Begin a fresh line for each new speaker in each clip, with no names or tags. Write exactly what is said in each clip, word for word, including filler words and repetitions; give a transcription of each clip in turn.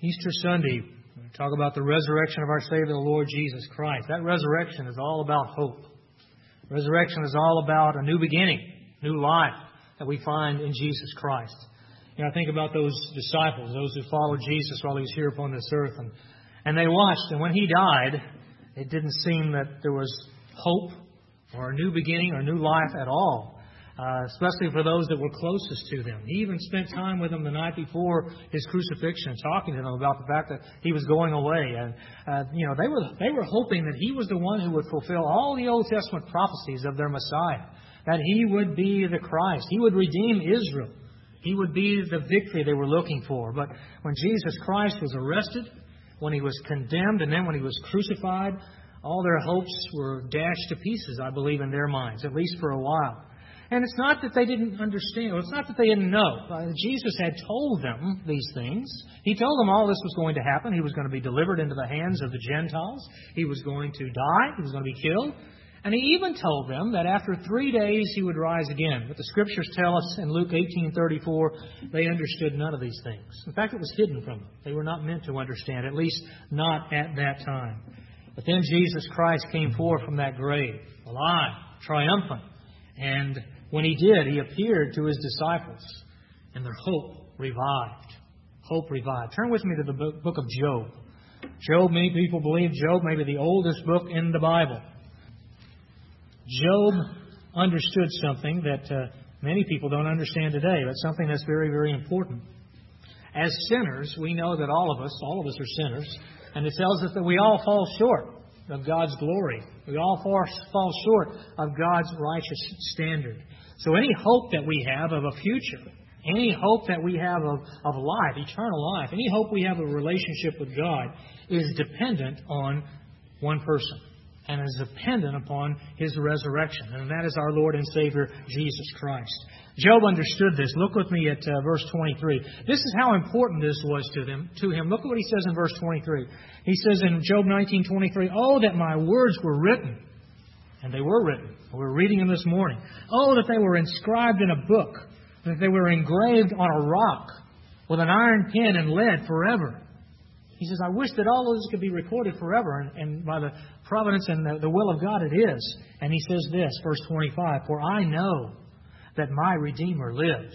Easter Sunday, we talk about the resurrection of our Savior, the Lord Jesus Christ. That resurrection is all about hope. Resurrection is all about a new beginning, new life that we find in Jesus Christ. You know, I think about those disciples, those who followed Jesus while He was here upon this earth. And, and they watched, and when He died, it didn't seem that there was hope or a new beginning or new life at all. Uh, especially for those that were closest to them. He even spent time with them the night before His crucifixion, talking to them about the fact that He was going away. And uh, you know, they were they were hoping that He was the one who would fulfill all the Old Testament prophecies of their Messiah, that He would be the Christ, He would redeem Israel, He would be the victory they were looking for. But when Jesus Christ was arrested, when He was condemned, and then when He was crucified, all their hopes were dashed to pieces, I believe, in their minds, at least for a while. And it's not that they didn't understand. It's not that they didn't know. Uh, Jesus had told them these things. He told them all this was going to happen. He was going to be delivered into the hands of the Gentiles. He was going to die. He was going to be killed. And He even told them that after three days He would rise again. But the Scriptures tell us in Luke eighteen thirty-four, they understood none of these things. In fact, it was hidden from them. They were not meant to understand, at least not at that time. But then Jesus Christ came forth from that grave, alive, triumphant. And when He did, He appeared to His disciples, and their hope revived. Hope revived. Turn with me to the book of Job. Job, many people believe Job may be the oldest book in the Bible. Job understood something that uh, many people don't understand today, but something that's very, very important. As sinners, we know that all of us, all of us are sinners, and it tells us that we all fall short of God's glory. We all fall short of God's righteous standard. So any hope that we have of a future, any hope that we have of, of life, eternal life, any hope we have of a relationship with God is dependent on one person and is dependent upon His resurrection. And that is our Lord and Savior, Jesus Christ. Job understood this. Look with me at uh, verse twenty-three. This is how important this was to them. To him. Look at what he says in verse twenty-three. He says in Job nineteen twenty-three, "Oh, that my words were written." And they were written. We were reading them this morning. "Oh, that they were inscribed in a book, that they were engraved on a rock with an iron pen and lead forever." He says, I wish that all of this could be recorded forever, and, and by the providence and the, the will of God it is. And he says this, verse twenty-five, "For I know that my Redeemer lives."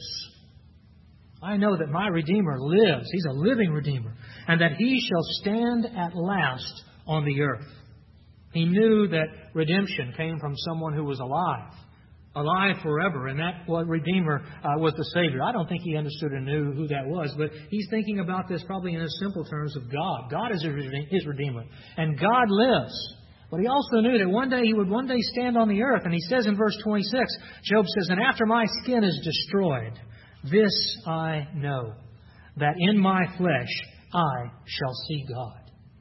I know that my Redeemer lives. He's a living Redeemer. "And that He shall stand at last on the earth." He knew that redemption came from someone who was alive. Alive forever. And that Redeemer uh, was the Savior. I don't think he understood and knew who that was. But he's thinking about this probably in as simple terms of God. God is his Redeemer. And God lives. But he also knew that one day He would one day stand on the earth. And he says in verse twenty-six, Job says, "And after my skin is destroyed, this I know, that in my flesh I shall see God."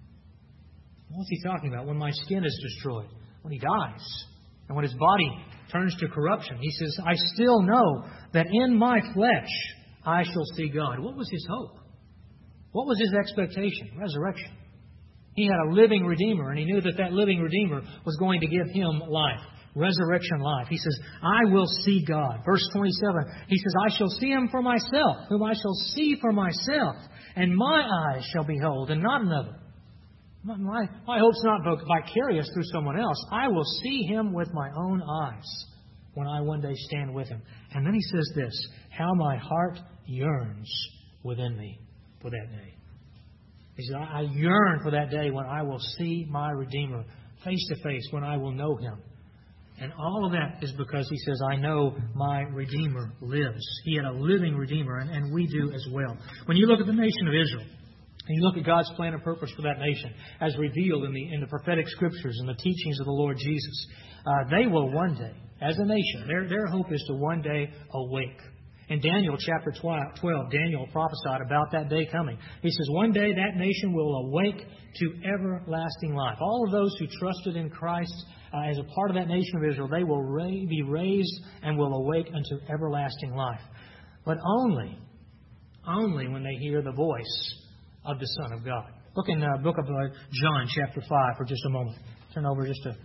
What's he talking about? When my skin is destroyed, when He dies, and when His body turns to corruption. He says, I still know that in my flesh I shall see God. What was his hope? What was his expectation? Resurrection. He had a living Redeemer, and he knew that that living Redeemer was going to give him life. Resurrection life. He says, I will see God. Verse twenty-seven, he says, I shall see Him for myself, whom I shall see for myself, and my eyes shall behold, and not another. My, my hope's not vicarious through someone else. I will see Him with my own eyes when I one day stand with Him. And then he says this, how my heart yearns within me for that day. He says, I yearn for that day when I will see my Redeemer face to face, when I will know Him. And all of that is because he says, I know my Redeemer lives. He had a living Redeemer, and, and we do as well. When you look at the nation of Israel, and you look at God's plan and purpose for that nation, as revealed in the in the prophetic Scriptures and the teachings of the Lord Jesus, uh, they will one day, as a nation, their, their hope is to one day awake. In Daniel chapter twelve, Daniel prophesied about that day coming. He says, one day that nation will awake to everlasting life. All of those who trusted in Christ uh, as a part of that nation of Israel, they will ra- be raised and will awake unto everlasting life. But only, only when they hear the voice of the Son of God. Look in the uh, book of uh, John chapter five for just a moment. Turn over just to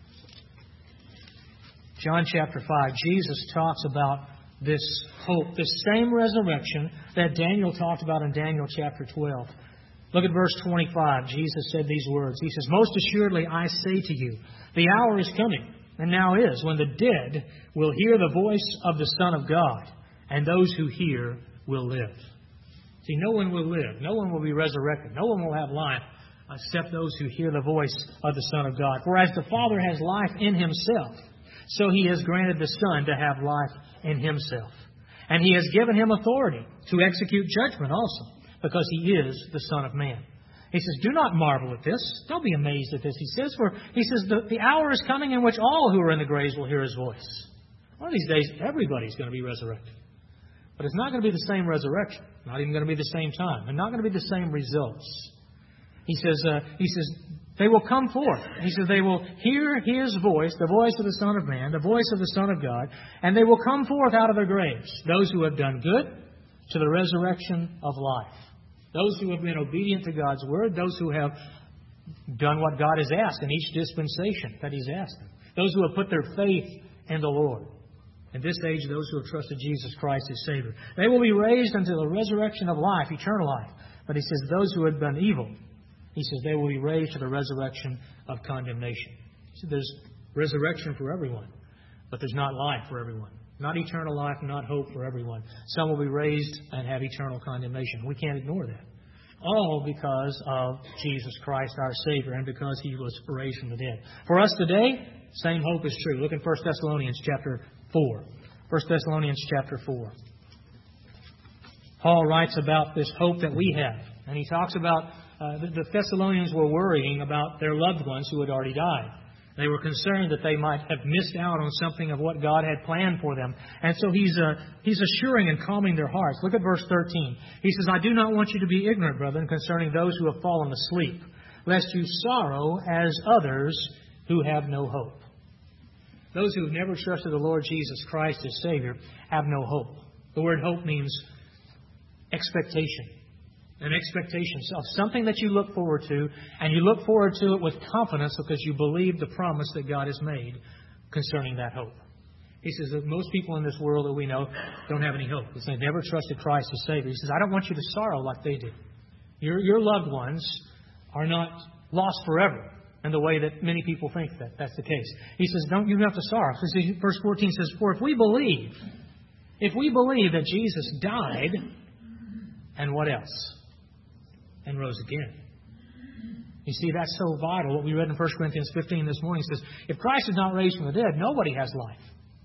John chapter five. Jesus talks about this hope, this same resurrection that Daniel talked about in Daniel chapter twelve. Look at verse twenty-five. Jesus said these words. He says, "Most assuredly I say to you, the hour is coming, and now is, when the dead will hear the voice of the Son of God, and those who hear will live." See, no one will live. No one will be resurrected. No one will have life except those who hear the voice of the Son of God. For as the Father has life in Himself, so He has granted the Son to have life in Himself. And He has given Him authority to execute judgment also, because He is the Son of Man. He says, "Do not marvel at this." Don't be amazed at this. He says, for He says, the, the hour is coming in which all who are in the graves will hear His voice. One of these days, everybody's going to be resurrected. But it's not going to be the same resurrection. Not even going to be the same time. And not going to be the same results. He says, uh, he says, they will come forth. He says, they will hear His voice, the voice of the Son of Man, the voice of the Son of God, and they will come forth out of their graves. Those who have done good to the resurrection of life. Those who have been obedient to God's Word. Those who have done what God has asked in each dispensation that He's asked them. Those who have put their faith in the Lord. In this age, those who have trusted Jesus Christ as Savior. They will be raised unto the resurrection of life, eternal life. But He says, those who have done evil, He says, they will be raised to the resurrection of condemnation. So there's resurrection for everyone, but there's not life for everyone. Not eternal life, not hope for everyone. Some will be raised and have eternal condemnation. We can't ignore that. All because of Jesus Christ, our Savior, and because He was raised from the dead. For us today, same hope is true. Look in First Thessalonians chapter four. First Thessalonians chapter four. Paul writes about this hope that we have. And he talks about uh, the, the Thessalonians were worrying about their loved ones who had already died. They were concerned that they might have missed out on something of what God had planned for them. And so he's uh, he's assuring and calming their hearts. Look at verse thirteen. He says, "I do not want you to be ignorant, brethren, concerning those who have fallen asleep, lest you sorrow as others who have no hope." Those who have never trusted the Lord Jesus Christ as Savior have no hope. The word hope means expectation. An expectation of something that you look forward to, and you look forward to it with confidence because you believe the promise that God has made concerning that hope. He says that most people in this world that we know don't have any hope because they've never trusted Christ as Savior. He says, I don't want you to sorrow like they did. Your, your loved ones are not lost forever in the way that many people think that that's the case. He says, don't you have to sorrow. Verse fourteen says, for if we believe, if we believe that Jesus died, and what else? And rose again. You see, that's so vital. What we read in First Corinthians fifteen this morning says, if Christ is not raised from the dead, nobody has life.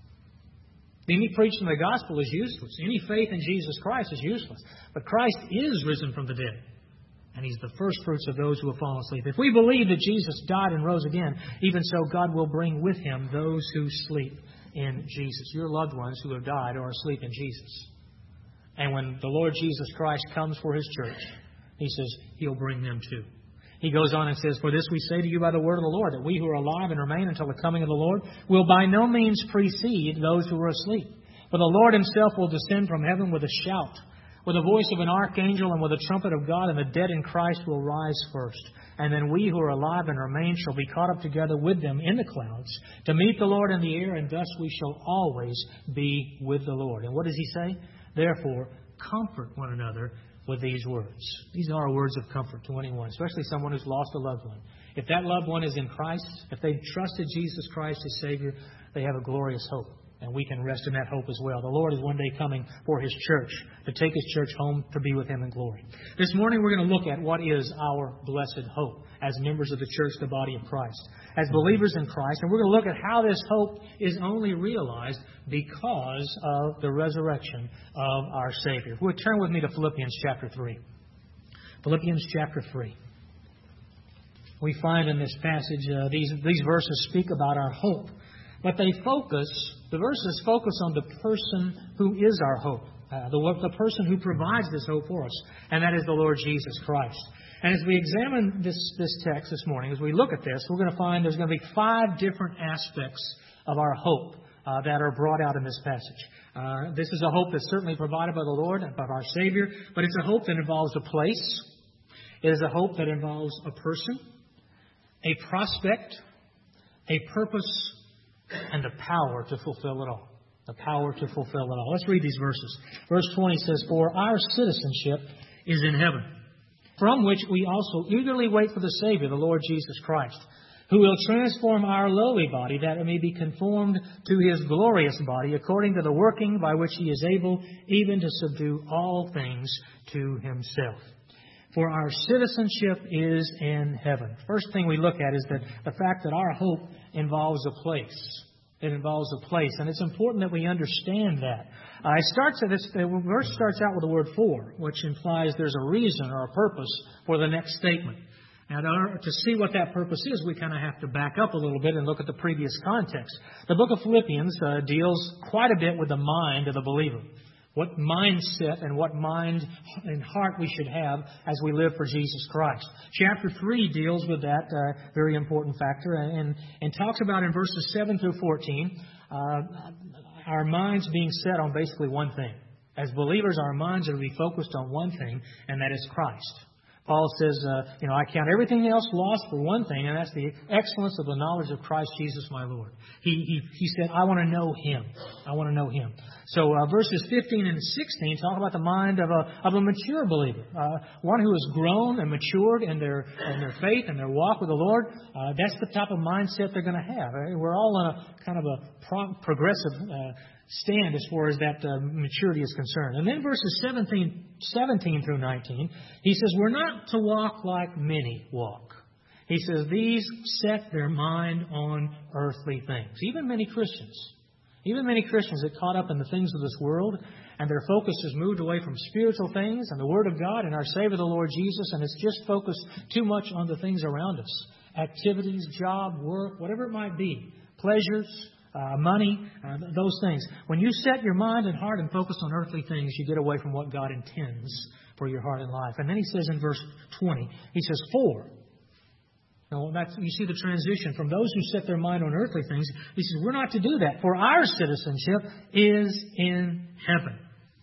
Any preaching of the gospel is useless. Any faith in Jesus Christ is useless. But Christ is risen from the dead. And He's the first fruits of those who have fallen asleep. If we believe that Jesus died and rose again, even so God will bring with Him those who sleep in Jesus. Your loved ones who have died or are asleep in Jesus. And when the Lord Jesus Christ comes for His church, He says He'll bring them too. He goes on and says, for this we say to you by the word of the Lord, that we who are alive and remain until the coming of the Lord will by no means precede those who are asleep. For the Lord Himself will descend from heaven with a shout, with the voice of an archangel and with a trumpet of God, and the dead in Christ will rise first. And then we who are alive and remain shall be caught up together with them in the clouds to meet the Lord in the air, and thus we shall always be with the Lord. And what does He say? Therefore, comfort one another with these words. These are words of comfort to anyone, especially someone who's lost a loved one. If that loved one is in Christ, if they've trusted Jesus Christ as Savior, they have a glorious hope. And we can rest in that hope as well. The Lord is one day coming for His church, to take His church home to be with Him in glory. This morning we're going to look at what is our blessed hope as members of the church, the body of Christ, as believers in Christ. And we're going to look at how this hope is only realized because of the resurrection of our Savior. If you would turn with me to Philippians chapter three. Philippians chapter three. We find in this passage, uh, these, these verses speak about our hope. But they focus, the verses focus on the person who is our hope. Uh, the, the person who provides this hope for us. And that is the Lord Jesus Christ. And as we examine this, this text this morning, as we look at this, we're going to find there's going to be five different aspects of our hope uh, that are brought out in this passage. Uh, this is a hope that's certainly provided by the Lord and by our Savior, but it's a hope that involves a place. It is a hope that involves a person, a prospect, a purpose, and the power to fulfill it all. The power to fulfill it all. Let's read these verses. Verse twenty says, for our citizenship is in heaven, from which we also eagerly wait for the Savior, the Lord Jesus Christ, who will transform our lowly body, that it may be conformed to His glorious body, according to the working by which He is able even to subdue all things to Himself. For our citizenship is in heaven. First thing we look at is that the fact that our hope involves a place. It involves a place, and it's important that we understand that. Uh, it starts at this. The verse starts out with the word "for," which implies there's a reason or a purpose for the next statement. Now, to see what that purpose is, we kind of have to back up a little bit and look at the previous context. The book of Philippians uh, deals quite a bit with the mind of the believer. What mindset and what mind and heart we should have as we live for Jesus Christ. Chapter three deals with that uh, very important factor and, and talks about in verses seven through fourteen uh, our minds being set on basically one thing. As believers, our minds are to be focused on one thing, and that is Christ. Paul says, uh, you know, I count everything else lost for one thing, and that's the excellence of the knowledge of Christ Jesus my Lord. He he, he said, I want to know Him. I want to know Him. So uh, verses fifteen and sixteen talk about the mind of a of a mature believer, uh, one who has grown and matured in their in their faith and their walk with the Lord. Uh, that's the type of mindset they're going to have. We're all on a kind of a pro- progressive uh, stand as far as that uh, maturity is concerned. And then verses seventeen, seventeen through nineteen, he says, we're not to walk like many walk. He says, these set their mind on earthly things. Even many Christians. Even many Christians get caught up in the things of this world, and their focus has moved away from spiritual things and the Word of God and our Savior, the Lord Jesus, and it's just focused too much on the things around us. Activities, job, work, whatever it might be. Pleasures, uh, money, uh, those things. When you set your mind and heart and focus on earthly things, you get away from what God intends for your heart and life. And then he says in verse twenty, he says, for. Now, that's, you see the transition from those who set their mind on earthly things. He says, we're not to do that, for our citizenship is in heaven.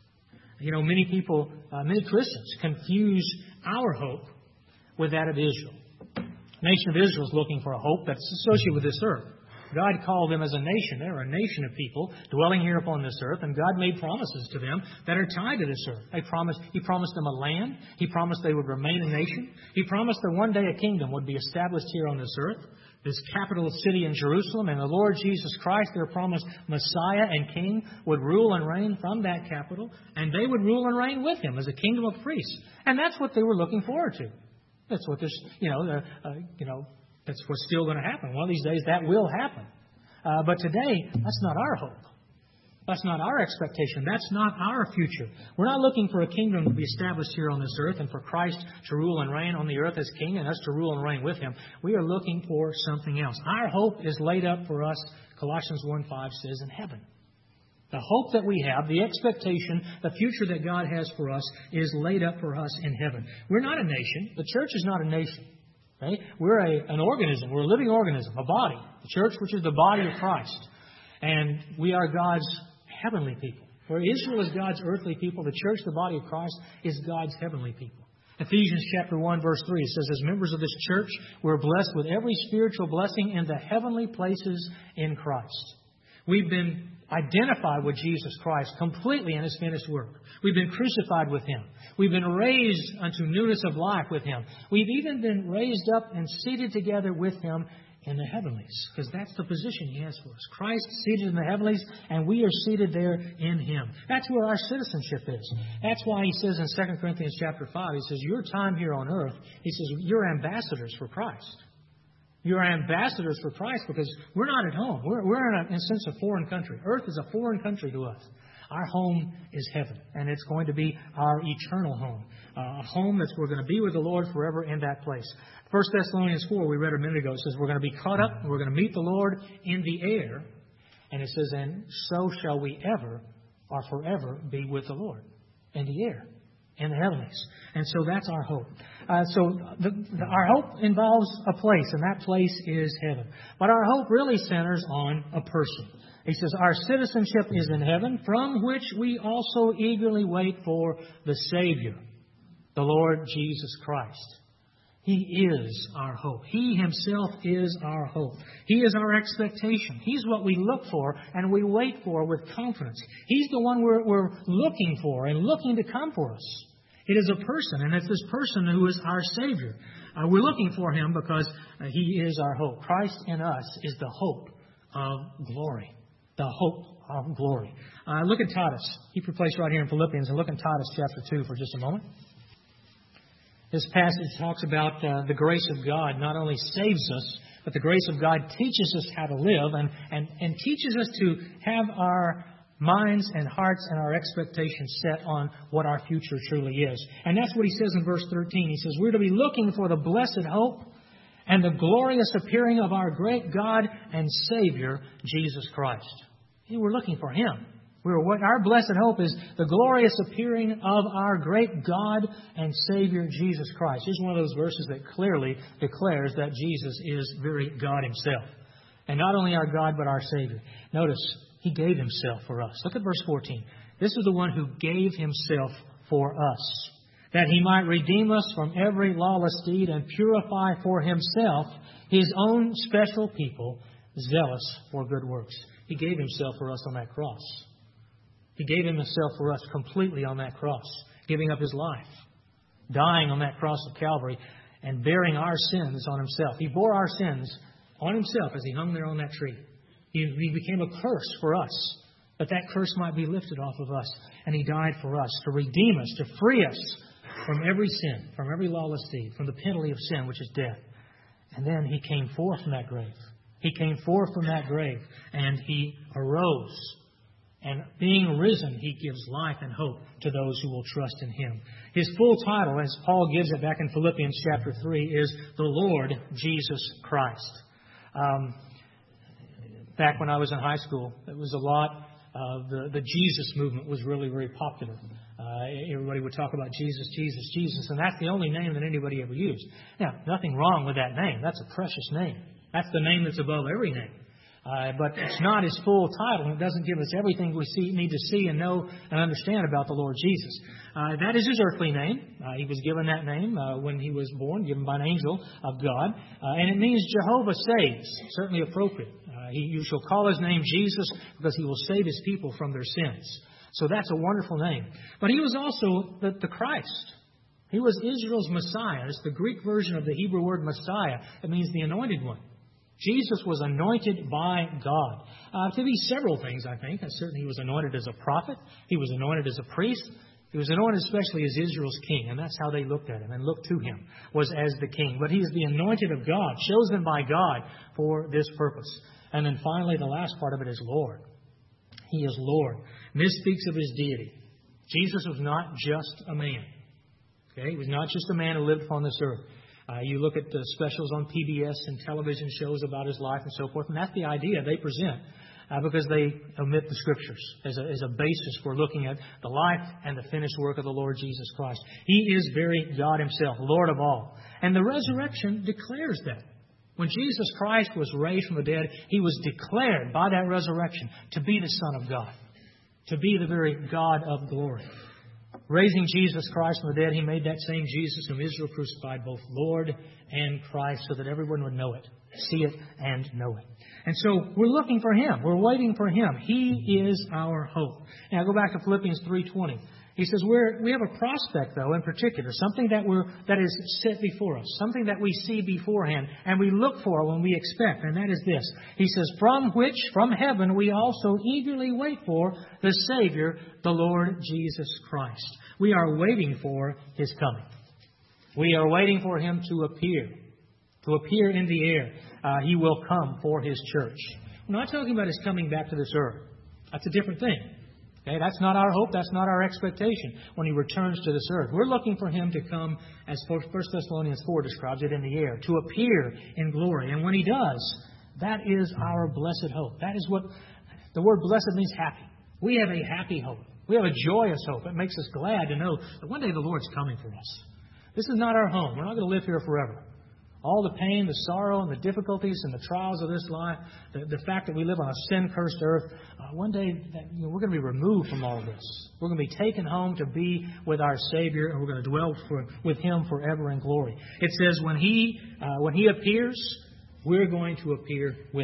You know, many people, uh, many Christians confuse our hope with that of Israel. The nation of Israel is looking for a hope that's associated with this earth. God called them as a nation. They're a nation of people dwelling here upon this earth, and God made promises to them that are tied to this earth. They promised, He promised them a land. He promised they would remain a nation. He promised that one day a kingdom would be established here on this earth, this capital city in Jerusalem, and the Lord Jesus Christ, their promised Messiah and King, would rule and reign from that capital, and they would rule and reign with Him as a kingdom of priests. And that's what they were looking forward to. That's what this, you know, uh, uh, you know, that's what's still going to happen. One of these days that will happen. Uh, but today, that's not our hope. That's not our expectation. That's not our future. We're not looking for a kingdom to be established here on this earth and for Christ to rule and reign on the earth as King and us to rule and reign with Him. We are looking for something else. Our hope is laid up for us, Colossians one five says, in heaven. The hope that we have, the expectation, the future that God has for us is laid up for us in heaven. We're not a nation. The church is not a nation. Okay? We're a, an organism. We're a living organism, a body. The church, which is the body of Christ. And we are God's heavenly people. Where Israel is God's earthly people, the church, the body of Christ, is God's heavenly people. Ephesians chapter one, verse three says, as members of this church, we're blessed with every spiritual blessing in the heavenly places in Christ. We've been identified with Jesus Christ completely in His finished work. We've been crucified with Him. We've been raised unto newness of life with Him. We've even been raised up and seated together with Him in the heavenlies, because that's the position He has for us. Christ seated in the heavenlies, and we are seated there in Him. That's where our citizenship is. That's why He says in Second Corinthians chapter five, He says, your time here on earth, He says, you're ambassadors for Christ. You're ambassadors for Christ because we're not at home. We're, we're in, a, in a sense, a foreign country. Earth is a foreign country to us. Our home is heaven, and it's going to be our eternal home. Uh, a home that we're going to be with the Lord forever in that place. First Thessalonians four, we read a minute ago, it says we're going to be caught up, and we're going to meet the Lord in the air. And it says, and so shall we ever or forever be with the Lord in the air, in the heavenlies. And so that's our hope. Uh, so the, the, our hope involves a place, and that place is heaven. But our hope really centers on a person. He says, our citizenship is in heaven, from which we also eagerly wait for the Savior, the Lord Jesus Christ. He is our hope. He Himself is our hope. He is our expectation. He's what we look for and we wait for with confidence. He's the one we're, we're looking for and looking to come for us. It is a person, and it's this person who is our Savior. Uh, we're looking for Him because uh, He is our hope. Christ in us is the hope of glory. The hope of glory. Uh, look at Titus. Keep your place right here in Philippians and look at Titus chapter two for just a moment. This passage talks about uh, the grace of God not only saves us, but the grace of God teaches us how to live and, and, and teaches us to have our minds and hearts and our expectations set on what our future truly is. And that's what he says in verse thirteen. He says, we're to be looking for the blessed hope and the glorious appearing of our great God and Savior, Jesus Christ. Hey, we're looking for Him. We're, what our blessed hope is the glorious appearing of our great God and Savior, Jesus Christ. Here's one of those verses that clearly declares that Jesus is very God Himself. And not only our God, but our Savior. Notice, He gave Himself for us. Look at verse fourteen. This is the one who gave Himself for us, that He might redeem us from every lawless deed and purify for Himself His own special people, zealous for good works. He gave Himself for us on that cross. He gave Himself for us completely on that cross, giving up His life, dying on that cross of Calvary, and bearing our sins on Himself. He bore our sins on Himself as He hung there on that tree. He, he became a curse for us, but that curse might be lifted off of us. And He died for us to redeem us, to free us from every sin, from every lawless deed, from the penalty of sin, which is death. And then He came forth from that grave. He came forth from that grave, and He arose. And being risen, He gives life and hope to those who will trust in Him. His full title, as Paul gives it back in Philippians chapter three, is the Lord Jesus Christ. Um, back when I was in high school, it was a lot. Uh, the, the Jesus movement was really, very popular. Uh, everybody would talk about Jesus, Jesus, Jesus, and that's the only name that anybody ever used. Now, nothing wrong with that name. That's a precious name. That's the name that's above every name. Uh, but it's not His full title. It doesn't give us everything we see, need to see and know and understand about the Lord Jesus. Uh, that is His earthly name. Uh, he was given that name uh, when He was born, given by an angel of God. Uh, and it means Jehovah saves. Certainly appropriate. Uh, he, you shall call His name Jesus because He will save His people from their sins. So that's a wonderful name. But He was also the, the Christ. He was Israel's Messiah. It's the Greek version of the Hebrew word Messiah. It means the anointed one. Jesus was anointed by God. Uh, to be several things, I think. Certainly He was anointed as a prophet. He was anointed as a priest. He was anointed especially as Israel's king. And that's how they looked at Him and looked to Him, was as the king. But He is the anointed of God, chosen by God for this purpose. And then finally, the last part of it is Lord. He is Lord. And this speaks of His deity. Jesus was not just a man. Okay? He was not just a man who lived upon this earth. Uh, you look at the specials on P B S and television shows about His life and so forth, and that's the idea they present uh, because they omit the Scriptures as a, as a basis for looking at the life and the finished work of the Lord Jesus Christ. He is very God Himself, Lord of all. And the resurrection declares that. When Jesus Christ was raised from the dead, He was declared by that resurrection to be the Son of God, to be the very God of glory. Raising Jesus Christ from the dead, He made that same Jesus whom Israel crucified both Lord and Christ so that everyone would know it, see it, and know it. And so we're looking for Him. We're waiting for Him. He is our hope. Now go back to Philippians three twenty. He says we're, we have a prospect, though, in particular, something that we're that is set before us, something that we see beforehand, and we look for when we expect, and that is this. He says, from which, from heaven, we also eagerly wait for the Savior, the Lord Jesus Christ. We are waiting for His coming. We are waiting for Him to appear, to appear in the air. Uh, he will come for His church. We're not talking about His coming back to this earth. That's a different thing. Okay, that's not our hope. That's not our expectation when He returns to this earth. We're looking for Him to come, as First Thessalonians four describes it, in the air, to appear in glory. And when He does, that is our blessed hope. That is what the word blessed means, happy. We have a happy hope. We have a joyous hope. It makes us glad to know that one day the Lord's coming for us. This is not our home. We're not going to live here forever. All the pain, the sorrow, and the difficulties and the trials of this life, the, the fact that we live on a sin-cursed earth, uh, one day that, you know, we're going to be removed from all this. We're going to be taken home to be with our Savior, and we're going to dwell for, with Him forever in glory. It says when He uh, when He appears, we're going to appear with Him.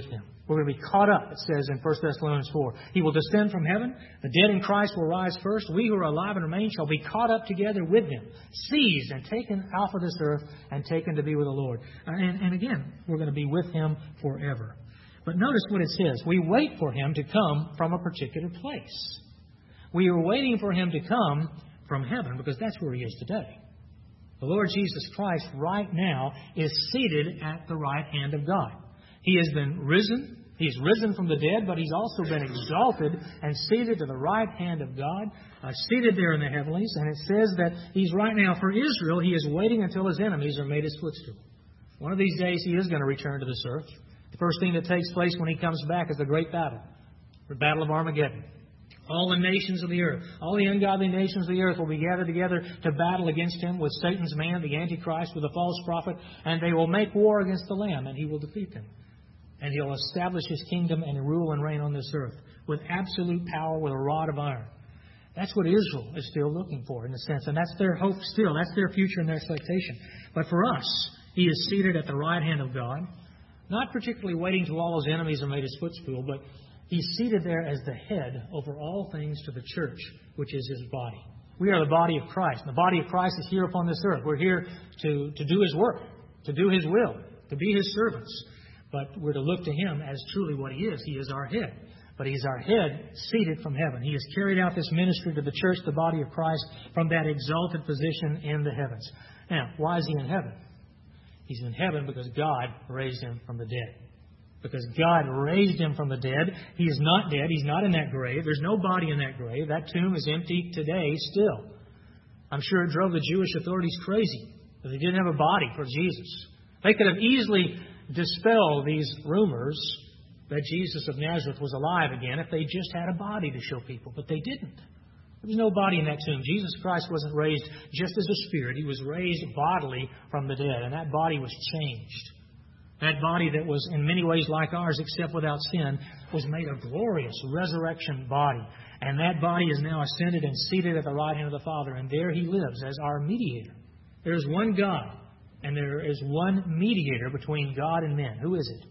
We're going to be caught up, it says in First Thessalonians four. He will descend from heaven. The dead in Christ will rise first. We who are alive and remain shall be caught up together with them, seized and taken off of this earth and taken to be with the Lord. And, and again, we're going to be with Him forever. But notice what it says. We wait for Him to come from a particular place. We are waiting for Him to come from heaven because that's where He is today. The Lord Jesus Christ right now is seated at the right hand of God. He has been risen. He's risen from the dead, but He's also been exalted and seated to the right hand of God, uh, seated there in the heavenlies. And it says that He's right now, for Israel, He is waiting until His enemies are made His footstool. One of these days He is going to return to this earth. The first thing that takes place when He comes back is the great battle, the battle of Armageddon. All the nations of the earth, all the ungodly nations of the earth will be gathered together to battle against Him with Satan's man, the Antichrist, with the false prophet, and they will make war against the Lamb, and He will defeat them. And He'll establish His kingdom and rule and reign on this earth with absolute power, with a rod of iron. That's what Israel is still looking for, in a sense. And that's their hope still. That's their future and their expectation. But for us, He is seated at the right hand of God, not particularly waiting till all His enemies are made His footstool, but He's seated there as the head over all things to the church, which is His body. We are the body of Christ. And the body of Christ is here upon this earth. We're here to, to do His work, to do His will, to be His servants. But we're to look to Him as truly what He is. He is our head. But He's our head seated from heaven. He has carried out this ministry to the church, the body of Christ, from that exalted position in the heavens. Now, why is He in heaven? He's in heaven because God raised Him from the dead. Because God raised Him from the dead. He is not dead. He's not in that grave. There's no body in that grave. That tomb is empty today still. I'm sure it drove the Jewish authorities crazy that they didn't have a body for Jesus. They could have easily dispelled these rumors that Jesus of Nazareth was alive again if they just had a body to show people. But they didn't. There was no body in that tomb. Jesus Christ wasn't raised just as a spirit. He was raised bodily from the dead. And that body was changed. That body that was in many ways like ours, except without sin, was made a glorious resurrection body. And that body is now ascended and seated at the right hand of the Father. And there He lives as our mediator. There is one God, and there is one mediator between God and men. Who is it?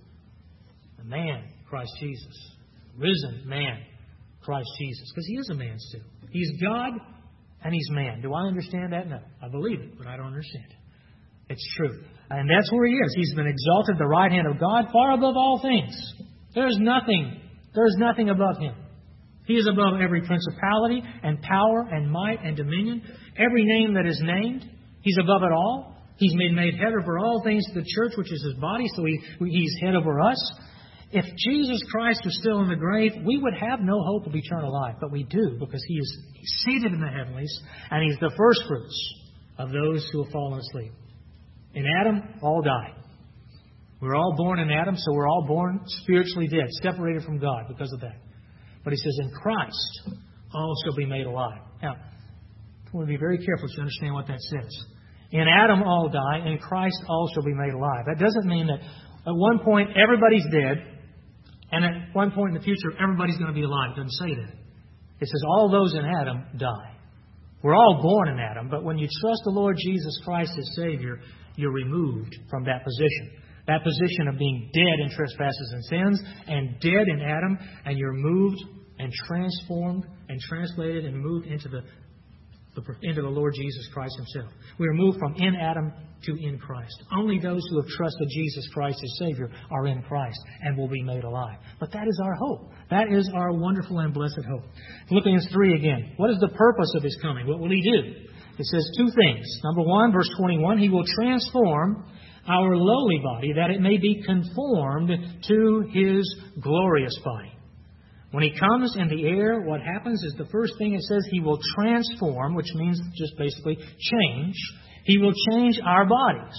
The man, Christ Jesus. Risen man, Christ Jesus. Because He is a man still. He's God and He's man. Do I understand that? No. I believe it, but I don't understand it. It's true. And that's where He is. He's been exalted at the right hand of God, far above all things. There is nothing, there is nothing above Him. He is above every principality and power and might and dominion. Every name that is named, He's above it all. He's been made head over all things to the church, which is His body, so he, He's head over us. If Jesus Christ was still in the grave, we would have no hope of eternal life. But we do, because He is seated in the heavenlies, and He's the first fruits of those who have fallen asleep. In Adam, all die. We're all born in Adam, so we're all born spiritually dead, separated from God because of that. But He says, in Christ, all shall be made alive. Now, I want to be very careful to understand what that says. In Adam, all die. In Christ, all shall be made alive. That doesn't mean that at one point, everybody's dead, and at one point in the future, everybody's going to be alive. It doesn't say that. It says, all those in Adam die. We're all born in Adam, but when you trust the Lord Jesus Christ as Savior, you're removed from that position. That position of being dead in trespasses and sins and dead in Adam, and you're moved and transformed and translated and moved into the, the into the Lord Jesus Christ Himself. We are moved from in Adam to in Christ. Only those who have trusted Jesus Christ as Savior are in Christ and will be made alive. But that is our hope. That is our wonderful and blessed hope. Philippians three again. What is the purpose of His coming? What will He do? It says two things. Number one, verse twenty-one, He will transform our lowly body that it may be conformed to His glorious body. When He comes in the air, what happens is the first thing it says He will transform, which means just basically change. He will change our bodies.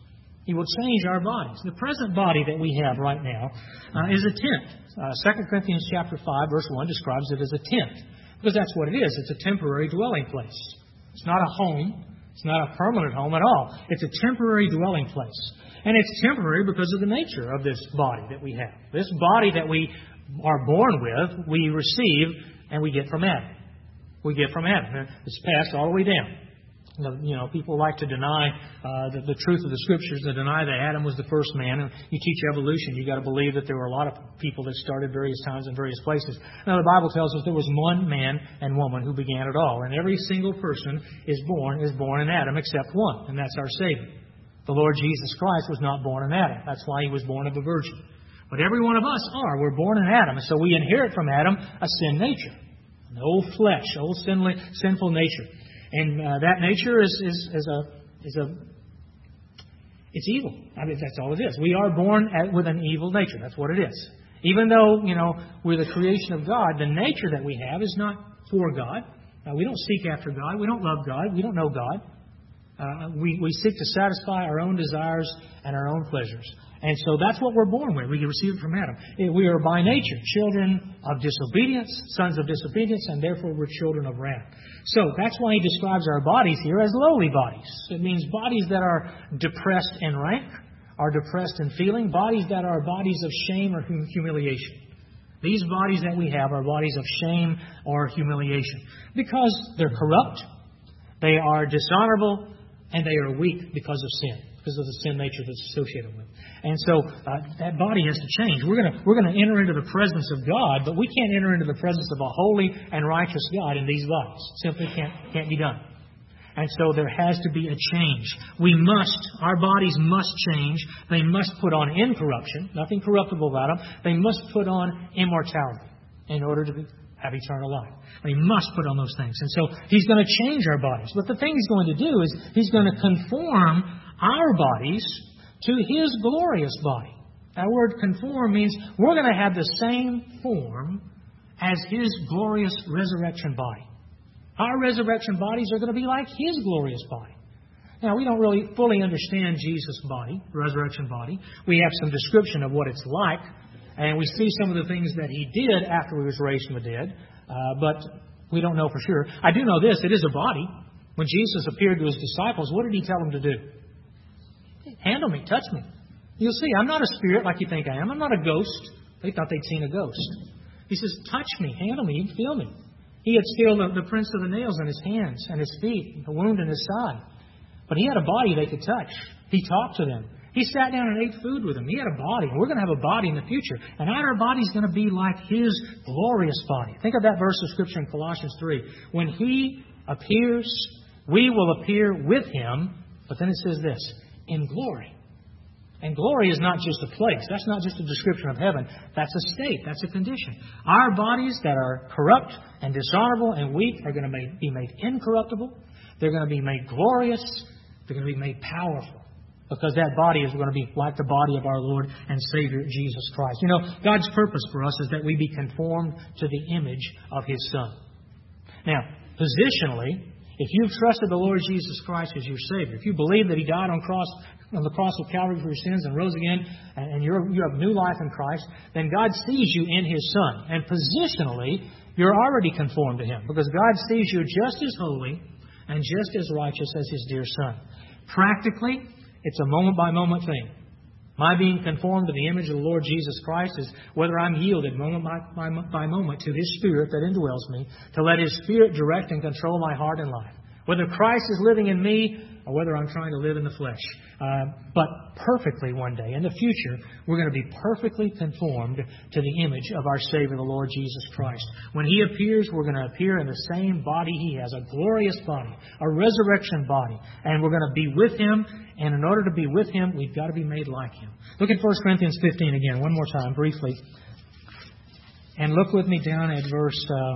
He will change our bodies. The present body that we have right now uh, is a tent. Uh, Second Corinthians chapter five, verse one describes it as a tent. Because that's what it is. It's a temporary dwelling place. It's not a home. It's not a permanent home at all. It's a temporary dwelling place. And it's temporary because of the nature of this body that we have. This body that we are born with, we receive and we get from Adam. We get from Adam. It's passed all the way down. You know, you know, people like to deny uh, the, the truth of the Scriptures, to deny that Adam was the first man. And you teach evolution, you've got to believe that there were a lot of people that started various times in various places. Now, the Bible tells us there was one man and woman who began it all. And every single person is born is born in Adam except one, and that's our Savior. The Lord Jesus Christ was not born in Adam. That's why He was born of a virgin. But every one of us are. We're born in Adam. And so we inherit from Adam a sin nature. An old flesh, old sinly, sinful nature. And uh, that nature is, is, is a is a it's evil. I mean, that's all it is. We are born at, with an evil nature. That's what it is. Even though, you know, we're the creation of God, the nature that we have is not for God. Uh, we don't seek after God. We don't love God. We don't know God. Uh, we, we seek to satisfy our own desires and our own pleasures. And so that's what we're born with. We receive it from Adam. We are by nature children of disobedience, sons of disobedience, and therefore we're children of wrath. So that's why He describes our bodies here as lowly bodies. It means bodies that are depressed in rank, are depressed in feeling, bodies that are bodies of shame or humiliation. These bodies that we have are bodies of shame or humiliation because they're corrupt, they are dishonorable, and they are weak because of sin, because of the sin nature that's associated with it. And so uh, that body has to change. We're going to we're going to enter into the presence of God, but we can't enter into the presence of a holy and righteous God in these bodies. Simply can't can't be done. And so there has to be a change. We must, our bodies must change. They must put on incorruption, nothing corruptible about them. They must put on immortality in order to be, have eternal life. They must put on those things. And so He's going to change our bodies. But the thing He's going to do is He's going to conform our bodies to His glorious body. That word conform means we're going to have the same form as His glorious resurrection body. Our resurrection bodies are going to be like His glorious body. Now, we don't really fully understand Jesus' body, resurrection body. We have some description of what it's like, and we see some of the things that He did after He was raised from the dead, uh, but we don't know for sure. I do know this, it is a body. When Jesus appeared to His disciples, what did He tell them to do? Handle me, touch me. You'll see, I'm not a spirit like you think I am. I'm not a ghost. They thought they'd seen a ghost. He says, touch me, handle me, you can feel me. He had still the, the prints of the nails in His hands and His feet, the wound in His side. But He had a body they could touch. He talked to them. He sat down and ate food with them. He had a body. We're going to have a body in the future. And our body's going to be like His glorious body. Think of that verse of Scripture in Colossians three. When He appears, we will appear with Him. But then it says this, in glory. And glory is not just a place. That's not just a description of heaven. That's a state. That's a condition. Our bodies that are corrupt and dishonorable and weak are going to be made incorruptible. They're going to be made glorious. They're going to be made powerful. Because that body is going to be like the body of our Lord and Savior, Jesus Christ. You know, God's purpose for us is that we be conformed to the image of His Son. Now, positionally, if you've trusted the Lord Jesus Christ as your Savior, if you believe that He died on cross on the cross of Calvary for your sins and rose again, and you're, you have new life in Christ, then God sees you in His Son. And positionally, you're already conformed to Him, because God sees you just as holy and just as righteous as His dear Son. Practically, it's a moment-by-moment thing. My being conformed to the image of the Lord Jesus Christ is whether I'm yielded moment by, by, by moment to His Spirit that indwells me, to let His Spirit direct and control my heart and life. Whether Christ is living in me or whether I'm trying to live in the flesh. Uh, but perfectly one day, in the future, we're going to be perfectly conformed to the image of our Savior, the Lord Jesus Christ. When He appears, we're going to appear in the same body He has, a glorious body, a resurrection body. And we're going to be with Him, and in order to be with Him, we've got to be made like Him. Look at First Corinthians fifteen again, one more time, briefly. And look with me down at verse, uh,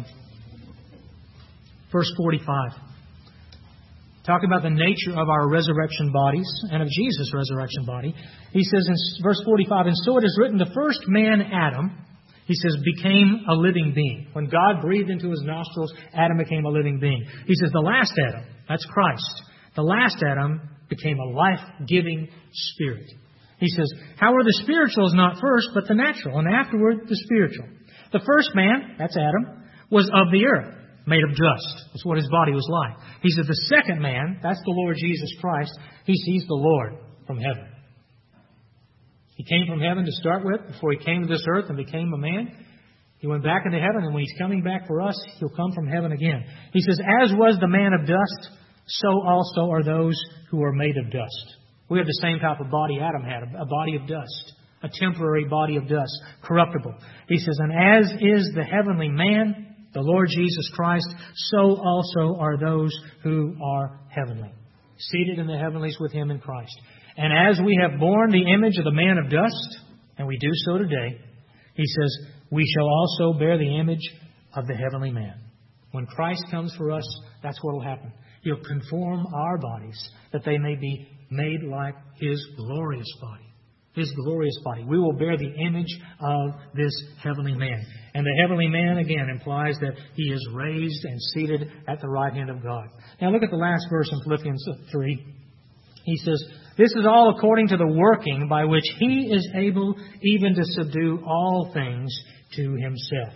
verse forty-five. Talking about the nature of our resurrection bodies and of Jesus' resurrection body. He says in verse forty-five, and so it is written, the first man, Adam, he says, became a living being. When God breathed into his nostrils, Adam became a living being. He says the last Adam, that's Christ, the last Adam became a life-giving spirit. He says, however, the spiritual is not first, but the natural, and afterward the spiritual. The first man, that's Adam, was of the earth, made of dust. That's what his body was like. He said the second man, that's the Lord Jesus Christ, he sees the Lord from heaven. He came from heaven to start with before He came to this earth and became a man. He went back into heaven, and when He's coming back for us, He'll come from heaven again. He says, as was the man of dust, so also are those who are made of dust. We have the same type of body Adam had, a body of dust, a temporary body of dust, corruptible. He says, and as is the heavenly man, the Lord Jesus Christ, so also are those who are heavenly, seated in the heavenlies with Him in Christ. And as we have borne the image of the man of dust, and we do so today, He says, we shall also bear the image of the heavenly man. When Christ comes for us, that's what will happen. He'll conform our bodies that they may be made like His glorious body. His glorious body. We will bear the image of this heavenly man. And the heavenly man, again, implies that He is raised and seated at the right hand of God. Now look at the last verse in Philippians three. He says, this is all according to the working by which He is able even to subdue all things to Himself.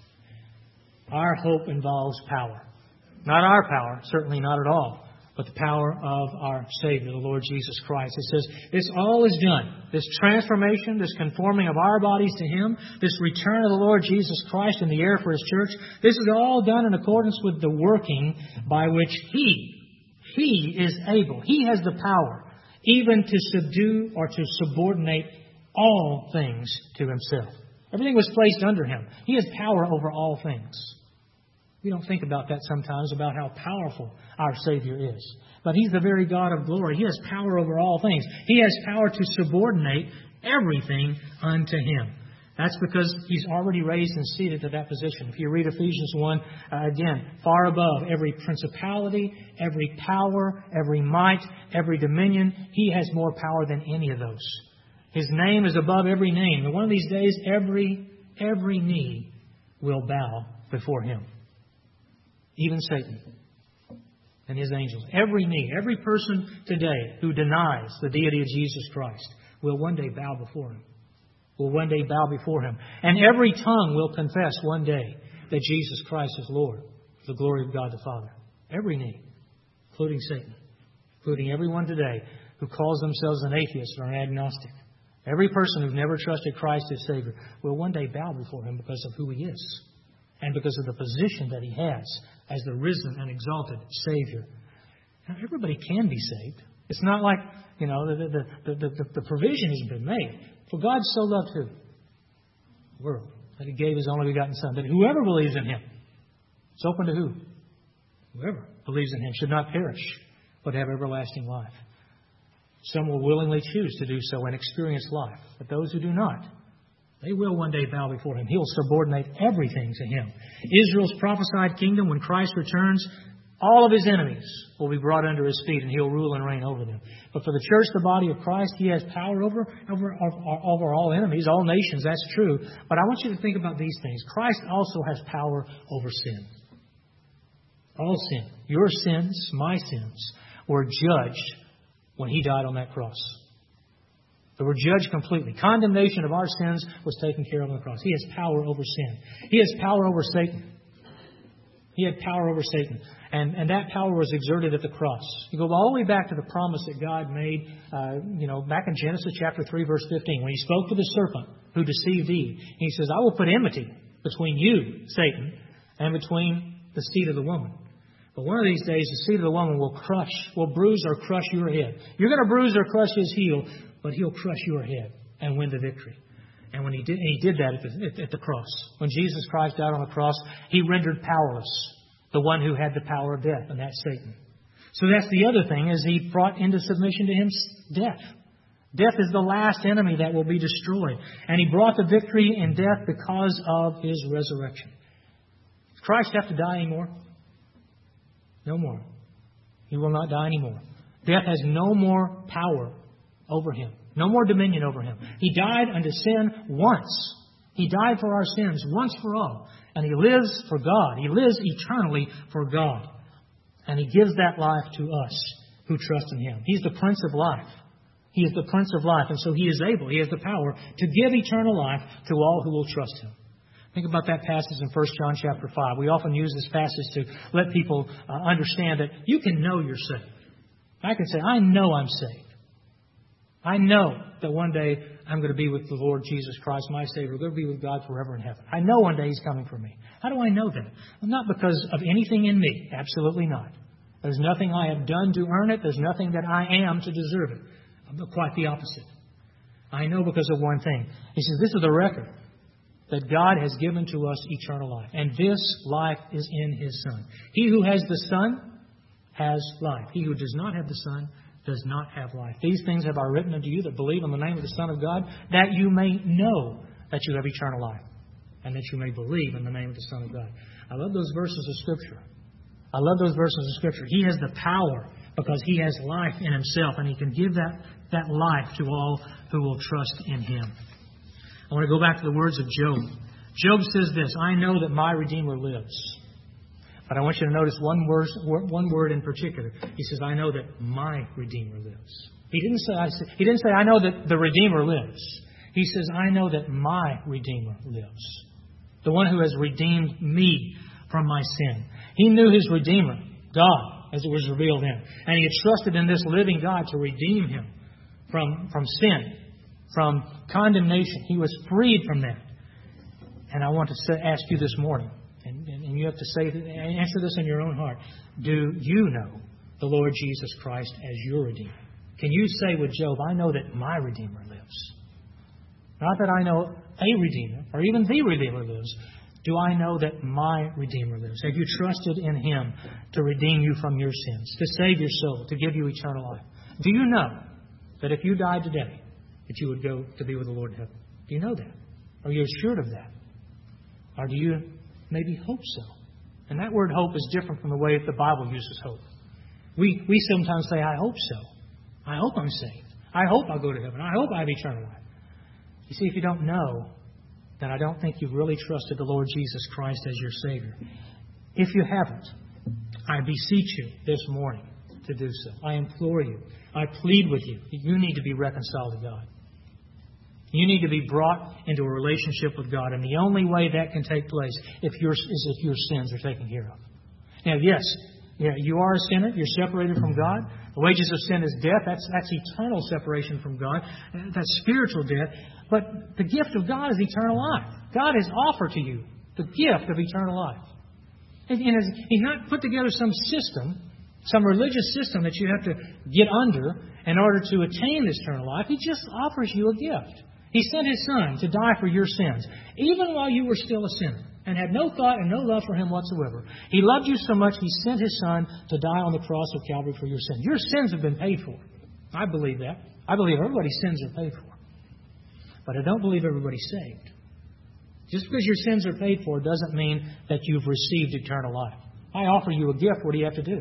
Our hope involves power. Not our power, certainly not at all, but the power of our Savior, the Lord Jesus Christ. It says, this all is done. This transformation, this conforming of our bodies to Him, this return of the Lord Jesus Christ in the air for His church, this is all done in accordance with the working by which He, He is able, He has the power even to subdue or to subordinate all things to Himself. Everything was placed under Him. He has power over all things. We don't think about that sometimes, about how powerful our Savior is. But He's the very God of glory. He has power over all things. He has power to subordinate everything unto Him. That's because He's already raised and seated to that position. If you read Ephesians one, uh, again, far above every principality, every power, every might, every dominion, He has more power than any of those. His name is above every name. And one of these days, every, every knee will bow before Him. Even Satan and his angels. Every knee, every person today who denies the deity of Jesus Christ will one day bow before Him. Will one day bow before Him. And every tongue will confess one day that Jesus Christ is Lord, for the glory of God the Father. Every knee, including Satan, including everyone today who calls themselves an atheist or an agnostic. Every person who's never trusted Christ as Savior will one day bow before Him because of who He is and because of the position that He has as the risen and exalted Savior. Now, everybody can be saved. It's not like, you know, the, the, the, the, the provision has been made. For God so loved who? The world. That He gave His only begotten Son. That whoever believes in Him. It's open to who? Whoever believes in Him should not perish, but have everlasting life. Some will willingly choose to do so and experience life. But those who do not, they will one day bow before Him. He'll subordinate everything to Him. Israel's prophesied kingdom, when Christ returns, all of His enemies will be brought under His feet and He'll rule and reign over them. But for the church, the body of Christ, He has power over, over, over all enemies, all nations. That's true. But I want you to think about these things. Christ also has power over sin. All sin. Your sins, my sins, were judged when He died on that cross. They were judged completely. Condemnation of our sins was taken care of on the cross. He has power over sin. He has power over Satan. He had power over Satan. And, and that power was exerted at the cross. You go all the way back to the promise that God made, uh, you know, back in Genesis chapter three, verse fifteen, when He spoke to the serpent who deceived Eve. He says, I will put enmity between you, Satan, and between the seed of the woman. But one of these days, the seed of the woman will crush, will bruise or crush your head. You're going to bruise or crush his heel, but He'll crush your head and win the victory. And when He did, He did that at the, at the cross. When Jesus Christ died on the cross, He rendered powerless the one who had the power of death, and that's Satan. So that's the other thing, is He brought into submission to Him death. Death is the last enemy that will be destroyed. And He brought the victory in death because of His resurrection. Does Christ have to die anymore? No more. He will not die anymore. Death has no more power over Him. No more dominion over Him. He died unto sin once. He died for our sins once for all. And He lives for God. He lives eternally for God. And He gives that life to us who trust in Him. He's the Prince of life. He is the Prince of life. And so He is able, He has the power to give eternal life to all who will trust Him. Think about that passage in First John chapter five. We often use this passage to let people uh, understand that you can know you're saved. I can say, I know I'm saved. I know that one day I'm going to be with the Lord Jesus Christ, my Savior. We're going to be with God forever in heaven. I know one day He's coming for me. How do I know that? Well, not because of anything in me. Absolutely not. There's nothing I have done to earn it. There's nothing that I am to deserve it. But quite the opposite. I know because of one thing. He says, this is the record that God has given to us eternal life. And this life is in His Son. He who has the Son has life. He who does not have the Son does not have life. These things have I written unto you that believe in the name of the Son of God, that you may know that you have eternal life, and that you may believe in the name of the Son of God. I love those verses of Scripture. I love those verses of Scripture. He has the power because He has life in Himself, and He can give that, that life to all who will trust in Him. I want to go back to the words of Job. Job says this, I know that my Redeemer lives. But I want you to notice one word, one word in particular. He says, I know that my Redeemer lives. He didn't say, he didn't say, I know that the Redeemer lives. He says, I know that my Redeemer lives. The one who has redeemed me from my sin. He knew his Redeemer, God, as it was revealed in him. And he had trusted in this living God to redeem him from, from sin, from condemnation. He was freed from that. And I want to say, ask you this morning, and, and, and you have to say, answer this in your own heart. Do you know the Lord Jesus Christ as your Redeemer? Can you say with Job, I know that my Redeemer lives? Not that I know a Redeemer, or even the Redeemer lives. Do I know that my Redeemer lives? Have you trusted in Him to redeem you from your sins, to save your soul, to give you eternal life? Do you know that if you died today, that you would go to be with the Lord in heaven? Do you know that? Are you assured of that? Or do you maybe hope so? And that word hope is different from the way the Bible uses hope. We, we sometimes say, I hope so. I hope I'm saved. I hope I'll go to heaven. I hope I have eternal life. You see, if you don't know, then I don't think you've really trusted the Lord Jesus Christ as your Savior. If you haven't, I beseech you this morning to do so. I implore you. I plead with you that you need to be reconciled to God. You need to be brought into a relationship with God. And the only way that can take place if your, is if your sins are taken care of. Now, yes, yeah, you are a sinner. You're separated from God. The wages of sin is death. That's, that's eternal separation from God. That's spiritual death. But the gift of God is eternal life. God has offered to you the gift of eternal life. And, and He's not put together some system, some religious system that you have to get under in order to attain this eternal life. He just offers you a gift. He sent His Son to die for your sins, even while you were still a sinner and had no thought and no love for Him whatsoever. He loved you so much, He sent His Son to die on the cross of Calvary for your sins. Your sins have been paid for. I believe that. I believe everybody's sins are paid for. But I don't believe everybody's saved. Just because your sins are paid for doesn't mean that you've received eternal life. I offer you a gift. What do you have to do?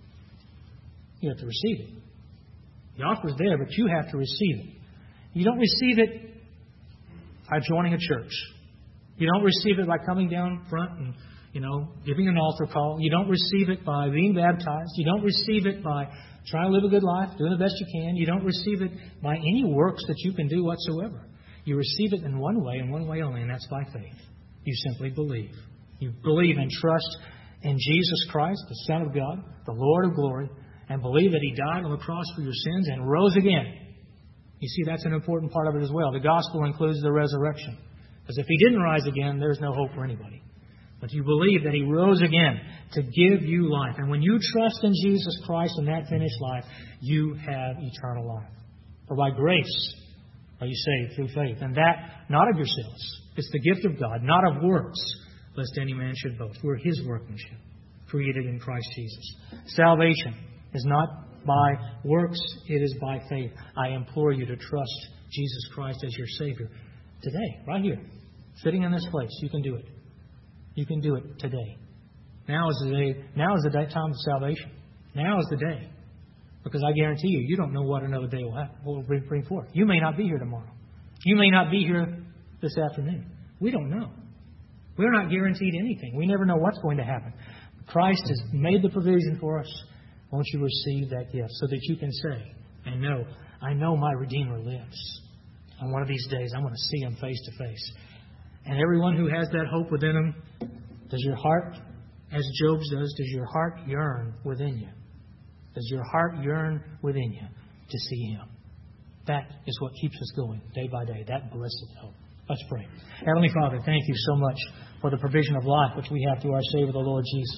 You have to receive it. The offer's there, but you have to receive it. You don't receive it by joining a church. You don't receive it by coming down front and, you know, giving an altar call. You don't receive it by being baptized. You don't receive it by trying to live a good life, doing the best you can. You don't receive it by any works that you can do whatsoever. You receive it in one way and one way only, and that's by faith. You simply believe. You believe and trust in Jesus Christ, the Son of God, the Lord of glory, and believe that He died on the cross for your sins and rose again. You see, that's an important part of it as well. The gospel includes the resurrection. Because if He didn't rise again, there's no hope for anybody. But you believe that He rose again to give you life. And when you trust in Jesus Christ and that finished life, you have eternal life. For by grace are you saved through faith. And that not of yourselves. It's the gift of God, not of works, lest any man should boast. We're His workmanship, created in Christ Jesus. Salvation is not by works, it is by faith. I implore you to trust Jesus Christ as your Savior today, right here, sitting in this place. You can do it. You can do it today. Now is the day. Now is the day, time of salvation. Now is the day, because I guarantee you, you don't know what another day will, have, will bring forth. You may not be here tomorrow. You may not be here this afternoon. We don't know. We're not guaranteed anything. We never know what's going to happen. Christ has made the provision for us. Won't you receive that gift so that you can say and know, I know my Redeemer lives. And one of these days I'm going to see Him face to face. And everyone who has that hope within them, does your heart, as Job's does, does your heart yearn within you? Does your heart yearn within you to see Him? That is what keeps us going day by day, that blessed hope. Let's pray. Heavenly Father, thank You so much for the provision of life which we have through our Savior, the Lord Jesus.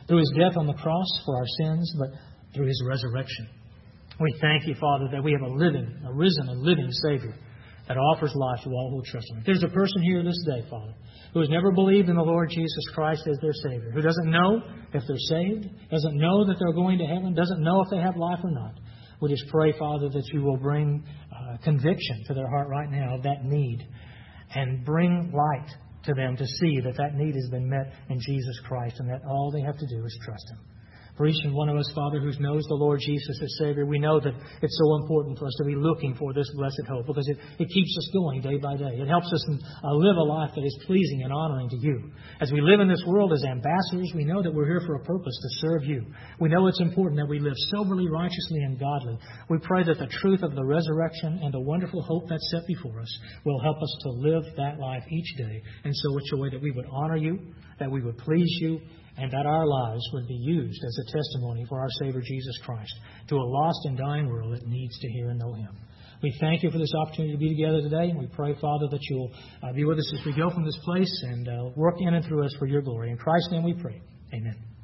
through His death on the cross for our sins, but through His resurrection. We thank You, Father, that we have a living, a risen and living Savior that offers life to all who will trust Him. If there's a person here this day, Father, who has never believed in the Lord Jesus Christ as their Savior, who doesn't know if they're saved, doesn't know that they're going to heaven, doesn't know if they have life or not, we just pray, Father, that You will bring uh, conviction to their heart right now of that need and bring light to them to see that that need has been met in Jesus Christ and that all they have to do is trust Him. For each and one of us, Father, who knows the Lord Jesus as Savior, we know that it's so important for us to be looking for this blessed hope because it, it keeps us going day by day. It helps us uh, live a life that is pleasing and honoring to You. As we live in this world as ambassadors, we know that we're here for a purpose to serve You. We know it's important that we live soberly, righteously, and godly. We pray that the truth of the resurrection and the wonderful hope that's set before us will help us to live that life each day in such a way that we would honor You, that we would please You, and that our lives would be used as a testimony for our Savior Jesus Christ to a lost and dying world that needs to hear and know Him. We thank You for this opportunity to be together today, and we pray, Father, that You'll uh, be with us as we go from this place and uh, work in and through us for Your glory. In Christ's name we pray. Amen.